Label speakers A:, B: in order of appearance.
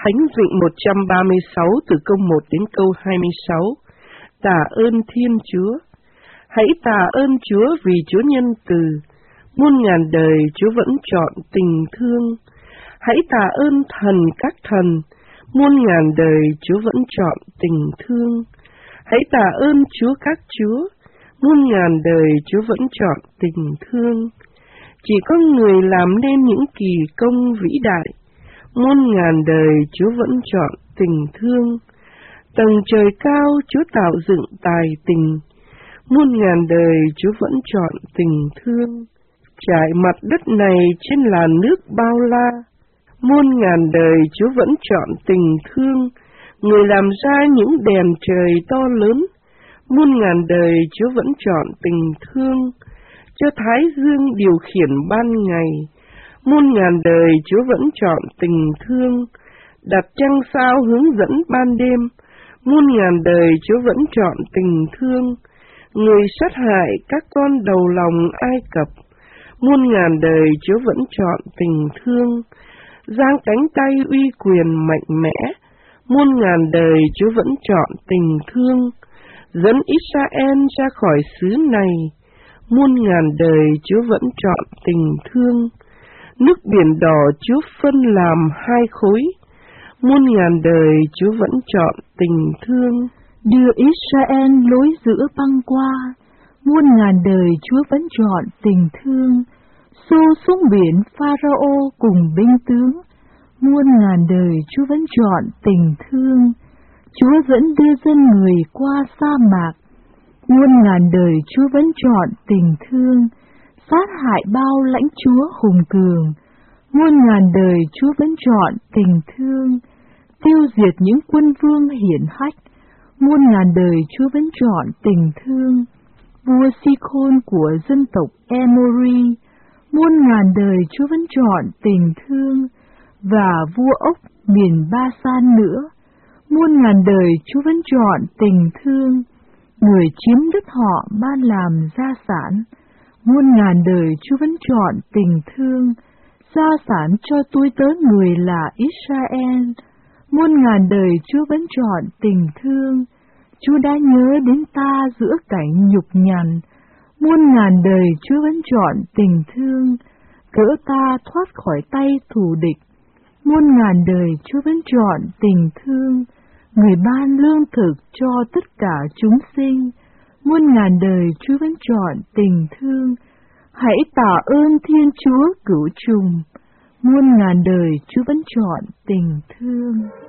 A: Thánh Vịnh 136 từ câu 1 đến câu 26. Tạ ơn Thiên Chúa. Hãy tạ ơn Chúa vì Chúa nhân từ, muôn ngàn đời Chúa vẫn chọn tình thương. Hãy tạ ơn thần các thần, muôn ngàn đời Chúa vẫn chọn tình thương. Hãy tạ ơn Chúa các chúa, muôn ngàn đời Chúa vẫn chọn tình thương. Chỉ có người làm nên những kỳ công vĩ đại, muôn ngàn đời Chúa vẫn chọn tình thương. Tầng trời cao Chúa tạo dựng tài tình, muôn ngàn đời Chúa vẫn chọn tình thương. Trải mặt đất này trên làn nước bao la, muôn ngàn đời Chúa vẫn chọn tình thương. Người làm ra những đèn trời to lớn, muôn ngàn đời Chúa vẫn chọn tình thương. Cho thái dương điều khiển ban ngày, muôn ngàn đời Chúa vẫn chọn tình thương. Đặt trăng sao hướng dẫn ban đêm, muôn ngàn đời Chúa vẫn chọn tình thương. Người sát hại các con đầu lòng Ai Cập, muôn ngàn đời Chúa vẫn chọn tình thương. Giang cánh tay uy quyền mạnh mẽ, muôn ngàn đời Chúa vẫn chọn tình thương. Dẫn Israel ra khỏi xứ này, muôn ngàn đời Chúa vẫn chọn tình thương. Nước biển đỏ Chúa phân làm hai khối, muôn ngàn đời Chúa vẫn chọn tình thương.
B: Đưa Israel lối giữa băng qua, muôn ngàn đời Chúa vẫn chọn tình thương. Xô xuống biển Pharaoh cùng binh tướng, muôn ngàn đời Chúa vẫn chọn tình thương. Chúa dẫn đưa dân người qua sa mạc, muôn ngàn đời Chúa vẫn chọn tình thương. Sát hại bao lãnh chúa hùng cường, muôn ngàn đời Chúa vẫn chọn tình thương. Tiêu diệt những quân vương hiển hách, muôn ngàn đời Chúa vẫn chọn tình thương. Vua Si-khôn của dân tộc Emori, muôn ngàn đời Chúa vẫn chọn tình thương. Và vua Ốc miền Ba-san nữa, muôn ngàn đời Chúa vẫn chọn tình thương. Người chiếm đất họ ban làm gia sản, muôn ngàn đời Chúa vẫn chọn tình thương. Gia sản cho tôi tớ người là Israel, muôn ngàn đời Chúa vẫn chọn tình thương. Chúa đã nhớ đến ta giữa cảnh nhục nhằn, muôn ngàn đời Chúa vẫn chọn tình thương. Cỡ ta thoát khỏi tay thù địch, muôn ngàn đời Chúa vẫn chọn tình thương. Người ban lương thực cho tất cả chúng sinh, muôn ngàn đời Chúa vẫn chọn tình thương. Hãy tạ ơn Thiên Chúa cửu trùng, muôn ngàn đời Chúa vẫn chọn tình thương.